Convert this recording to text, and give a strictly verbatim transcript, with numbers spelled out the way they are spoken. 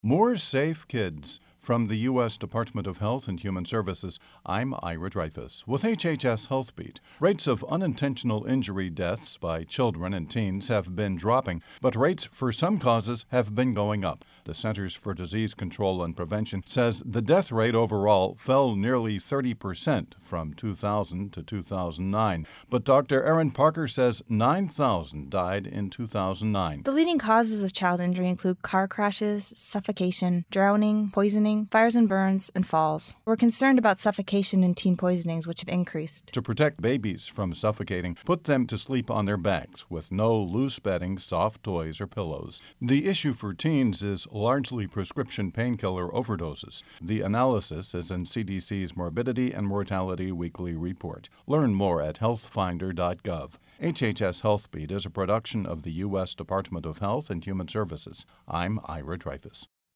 More safe kids. From the U S Department of Health and Human Services, I'm Ira Dreyfus with H H S Health Beat. Rates of unintentional injury deaths by children and teens have been dropping, but rates for some causes have been going up. The Centers for Disease Control and Prevention says the death rate overall fell nearly thirty percent from two thousand to two thousand nine. But Doctor Erin Parker says nine thousand died in two thousand nine. The leading causes of child injury include car crashes, suffocation, drowning, poisoning, fires and burns, and falls. We're concerned about suffocation and teen poisonings, which have increased. To protect babies from suffocating, put them to sleep on their backs with no loose bedding, soft toys, or pillows. The issue for teens is largely prescription painkiller overdoses. The analysis is in C D C's Morbidity and Mortality Weekly Report. Learn more at health finder dot gov. H H S Health Beat is a production of the U S Department of Health and Human Services. I'm Ira Dreyfus.